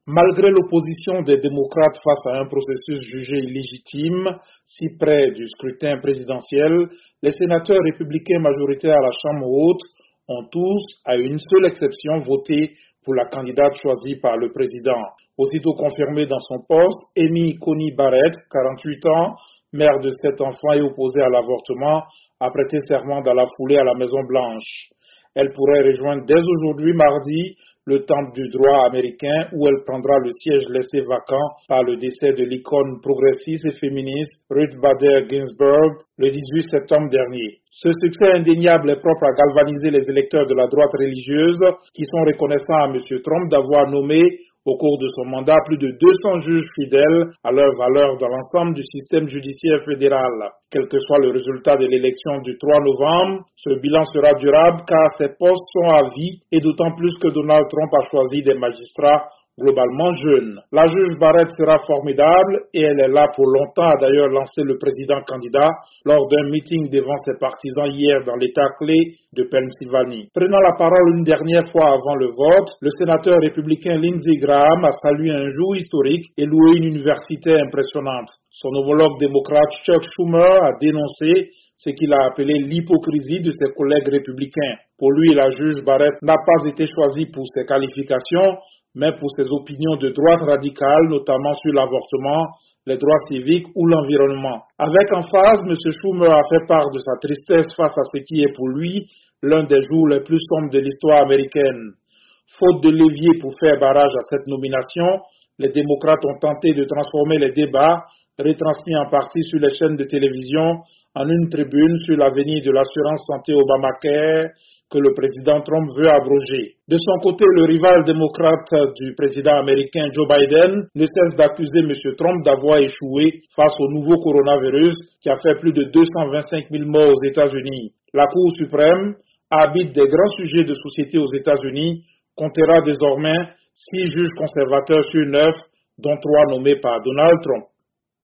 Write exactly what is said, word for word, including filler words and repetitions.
Malgré l'opposition des démocrates face à un processus jugé illégitime, si près du scrutin présidentiel, les sénateurs républicains majoritaires à la Chambre haute ont tous, à une seule exception, voté pour la candidate choisie par le président. Aussitôt confirmée dans son poste, Amy Coney Barrett, quarante-huit ans, mère de sept enfants et opposée à l'avortement, a prêté serment dans la foulée à la Maison-Blanche. Elle pourrait rejoindre dès aujourd'hui, mardi, le temple du droit américain où elle prendra le siège laissé vacant par le décès de l'icône progressiste et féministe Ruth Bader Ginsburg le dix-huit septembre dernier. Ce succès indéniable est propre à galvaniser les électeurs de la droite religieuse qui sont reconnaissants à M. Trump d'avoir nommé au cours de son mandat plus de deux cents juges fidèles à leur valeur dans l'ensemble du système judiciaire fédéral. Quel que soit le résultat de l'élection du trois novembre, ce bilan sera durable car ces postes sont à vie et d'autant plus que Donald Trump a choisi des magistrats globalement jeunes. La juge Barrett sera formidable et elle est là pour longtemps, a d'ailleurs lancé le président candidat lors d'un meeting devant ses partisans hier dans l'état clé de Pennsylvanie. Prenant la parole une dernière fois avant le vote, le sénateur républicain Lindsey Graham a salué un jour historique et loué une université impressionnante. Son homologue démocrate Chuck Schumer a dénoncé ce qu'il a appelé l'hypocrisie de ses collègues républicains. Pour lui, la juge Barrett n'a pas été choisie pour ses qualifications, mais pour ses opinions de droite radicale, notamment sur l'avortement, les droits civiques ou l'environnement. Avec emphase, M. Schumer a fait part de sa tristesse face à ce qui est pour lui l'un des jours les plus sombres de l'histoire américaine. Faute de levier pour faire barrage à cette nomination, les démocrates ont tenté de transformer les débats, retransmis en partie sur les chaînes de télévision, en une tribune sur l'avenir de l'assurance santé Obamacare que le président Trump veut abroger. De son côté, le rival démocrate du président américain Joe Biden ne cesse d'accuser M. Trump d'avoir échoué face au nouveau coronavirus qui a fait plus de deux cent vingt-cinq mille morts aux États-Unis. La Cour suprême, arbitre des grands sujets de société aux États-Unis, comptera désormais six juges conservateurs sur neuf, dont trois nommés par Donald Trump.